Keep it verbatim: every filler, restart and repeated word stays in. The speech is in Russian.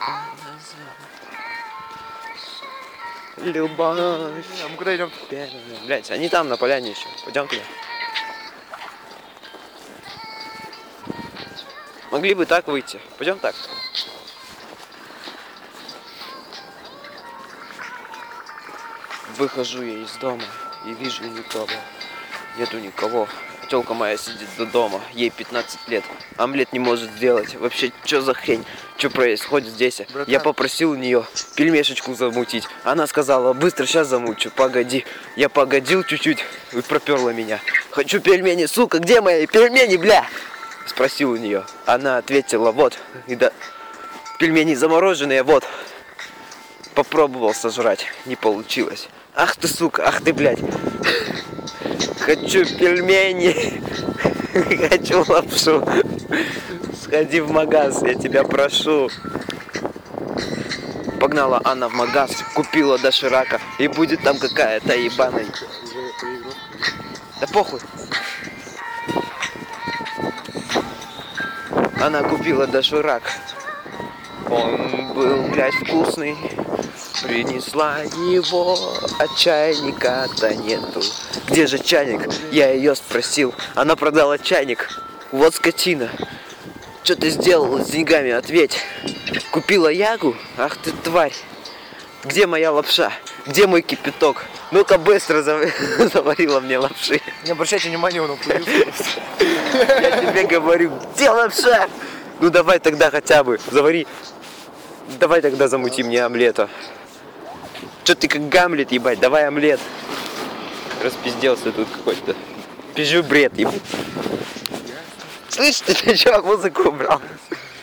Любовь. А мы куда идем? Блять, они там на поляне еще. Пойдем туда. Могли бы так выйти. Пойдем так. Выхожу я из дома и вижу никого. Нету никого. Тёлка моя сидит до дома, ей пятнадцать лет. Омлет не может сделать. Вообще, что за хрень? Что происходит здесь? Братан. Я попросил у нее пельмешечку замутить. Она сказала, быстро сейчас замучу, погоди. Я погодил чуть-чуть и проперла меня. Хочу пельмени, сука, где мои пельмени, бля? Спросил у нее. Она ответила, вот. И да, пельмени замороженные, вот. Попробовал сожрать, не получилось. Ах ты, сука, ах ты, блядь. Хочу пельмени. Хочу лапшу. Сходи в магаз, я тебя прошу. Погнала она в магаз, купила доширака. И будет там какая-то ебаная. Да похуй. Она купила доширак. Он был, блядь, вкусный. Принесла его, а чайника-то нету. Где же чайник? Я ее спросил. Она продала чайник. Вот скотина. Что ты сделала с деньгами? Ответь. Купила ягу? Ах ты тварь. Где моя лапша? Где мой кипяток? Ну-ка быстро заварила мне лапши. Не обращайте внимания, он упустился. Я тебе говорю, где лапша? Ну давай тогда хотя бы завари. Давай тогда замути мне омлета. Че ты как Гамлет, ебать, давай омлет. Распизделся тут какой-то. Пизжу бред, ебать. Слышь, ты чё, музыку убрал?